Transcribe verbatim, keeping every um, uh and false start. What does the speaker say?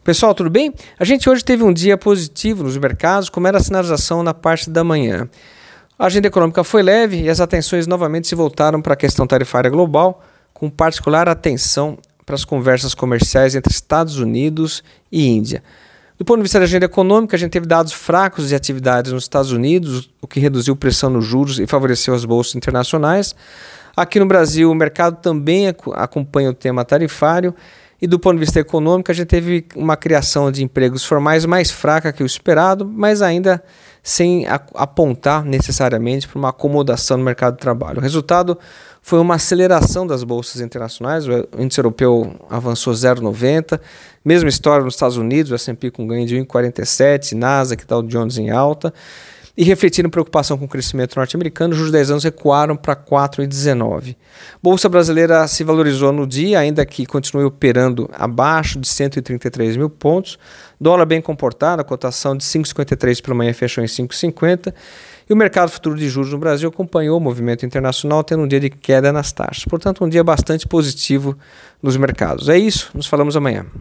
Pessoal, tudo bem? A gente hoje teve um dia positivo nos mercados, como era a sinalização na parte da manhã. A agenda econômica foi leve e as atenções novamente se voltaram para a questão tarifária global, com particular atenção para as conversas comerciais entre Estados Unidos e Índia. Do ponto de vista da agenda econômica, a gente teve dados fracos de atividades nos Estados Unidos, o que reduziu pressão nos juros e favoreceu as bolsas internacionais. Aqui no Brasil, o mercado também acompanha o tema tarifário. E do ponto de vista econômico, a gente teve uma criação de empregos formais mais fraca que o esperado, mas ainda sem apontar necessariamente para uma acomodação no mercado de trabalho. O resultado foi uma aceleração das bolsas internacionais, o índice europeu avançou zero vírgula noventa, mesma história nos Estados Unidos, o S and P com ganho de um vírgula quarenta e sete, Nasdaq, Dow Jones em alta. E refletindo preocupação com o crescimento norte-americano, os juros de dez anos recuaram para quatro vírgula dezenove. Bolsa brasileira se valorizou no dia, ainda que continue operando abaixo de cento e trinta e três mil pontos. Dólar bem comportado, a cotação de cinco vírgula cinquenta e três pela manhã fechou em cinco vírgula cinquenta. E o mercado futuro de juros no Brasil acompanhou o movimento internacional, tendo um dia de queda nas taxas. Portanto, um dia bastante positivo nos mercados. É isso, nos falamos amanhã.